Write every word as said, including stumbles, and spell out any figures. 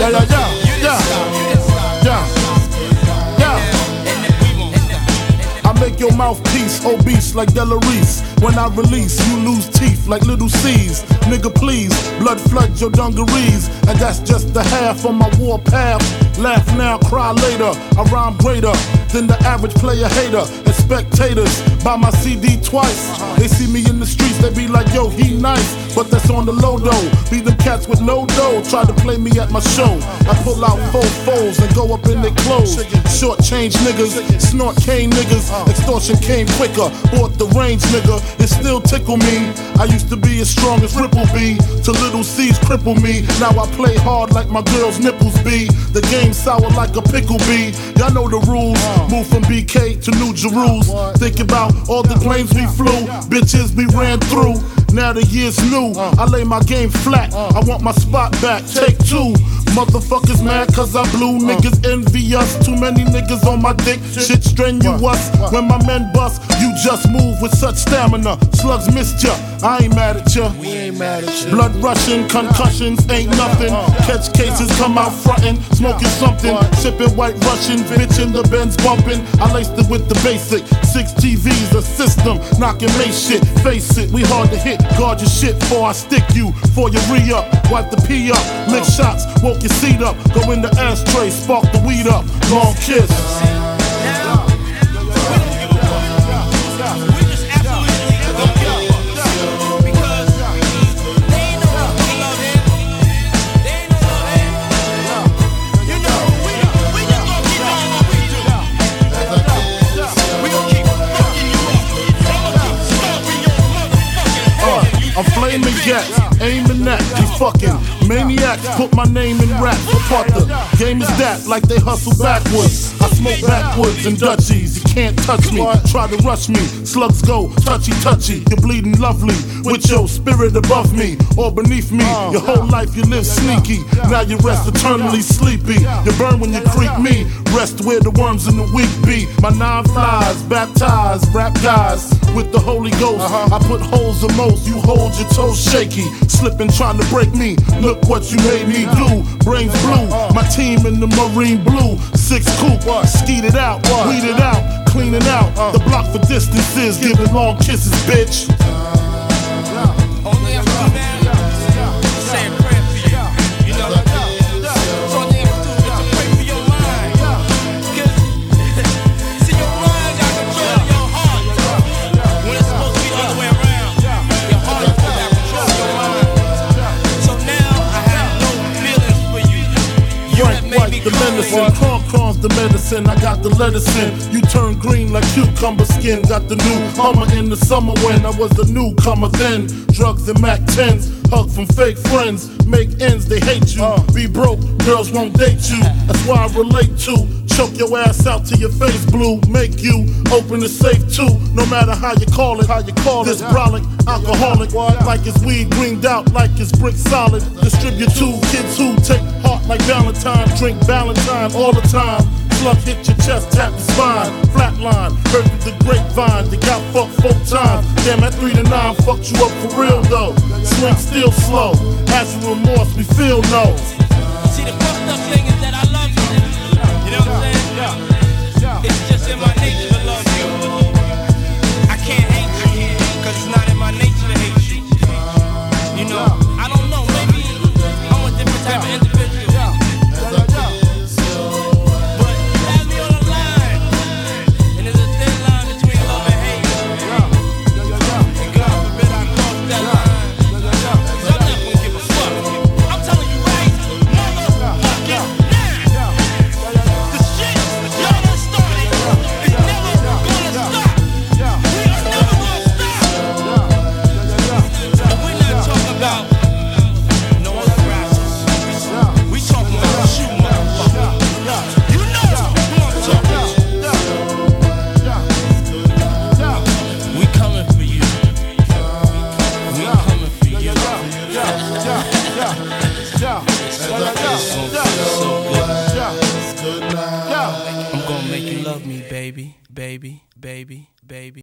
Yeah, yeah, yeah, yeah, yeah, yeah. I make your mouthpiece obese like Delarice. When I release, you lose teeth like little C's. Nigga, please, blood flood your dungarees. And that's just the half on my war path. Laugh now, cry later. I rhyme greater than the average player hater. And spectators buy my C D twice. They see me in the streets, they be like, yo, he nice. But that's on the low though. Be them cats with no dough, try to play me at my show. I pull out four foes and go up in their clothes. Short change niggas, snort cane niggas. Extortion came quicker, bought the range nigga. It still tickle me. I used to be as strong as Ripple B, till little C's cripple me. Now I play hard like my girl's nipples be. The game sour like a pickle bee. Y'all know the rules. Move from B K to New Jerusalem. Think about all the planes we flew, bitches we ran through. Now the year's new, I lay my game flat. I want my spot back, take two. Motherfuckers mad cause I blew, niggas envy us. Too many niggas on my dick, shit strenuous. When my men bust, you just move with such stamina. Slugs missed ya, I ain't mad at ya. We ain't mad at you. Blood rushing, concussions ain't nothing. Catch cases, come out frontin', smoking something. Sipping white Russian, bitch in the Benz bumping. I laced it with the basic, six T Vs, a system, knocking May shit. Face it, we hard to hit, guard your shit before I stick you. For your re-up, wipe the pee up, lick shots, woke your seat up. Go in the ashtray, spark the weed up, long kiss. I'm flaming gas, aiming at these fucking maniacs. Put my name in rap, apart the game is that, like they hustle backwards. I smoke backwards and Dutchies, you can't touch me. Try to rush me, slugs go touchy touchy. You're bleeding lovely, with your spirit above me or beneath me. Your whole life you live sneaky, now you rest eternally sleepy. You burn when you creep me, rest where the worms in the weak be. My nine flies, baptized, rap guys with the Holy Ghost. I put holes in most, you hold your toes shaky, slipping trying to break me. Look what you made me do, brains blue. My team in the marine blue, six coupe, skeet it out, weed it out, clean it out. The block for distances, giving long kisses, bitch. Only I can do now is say a prayer for you. You know, so all they have to do is to pray for your mind. Cause, see, your mind got control of your heart. When it's supposed to be the other way around. Your heart is supposed to have control of your mind. So now I have no feelings for you. You have made me The medicine, cron cron's the medicine. I got the lettuce in. You turn green like cucumber skin. Got the new Hummer in the summer when I was the newcomer then. Drugs and Mac tens, hug from fake friends. Make ends, they hate you. Be broke, girls won't date you. That's why I relate to. Choke your ass out till your face blue. Make you open the safe too. No matter how you call it, how you call this brolic, alcoholic, like it's weed, greened out like it's brick solid. Distribute to kids who take heart like Valentine. Drink Valentine all the time. Slug hit your chest, tap the spine. Flatline, heard through the grapevine. They got fucked four times. Damn, at three to nine fucked you up for real though. Swing still slow. As a remorse, we feel no. See, the fucked up thing is that I love you. You know what I'm saying? It's just in my nature to love you. I can't hate you, cause it's not in my nature to hate you. You know, I don't know, maybe I'm a different type of individual. But you have me on the line, and there's a thin line between love and hate. And God forbid I cross that line, cause I'm not gonna give a fuck. I'm telling you right, motherfucking now. The shit y'all done started is never gonna stop. We are never gonna stop. And we're not talking about no other rappers. We talking about you, motherfucker. You know who I'm talking to. We coming for you. We coming for you. I'm gonna make you love me, baby, baby, baby, baby.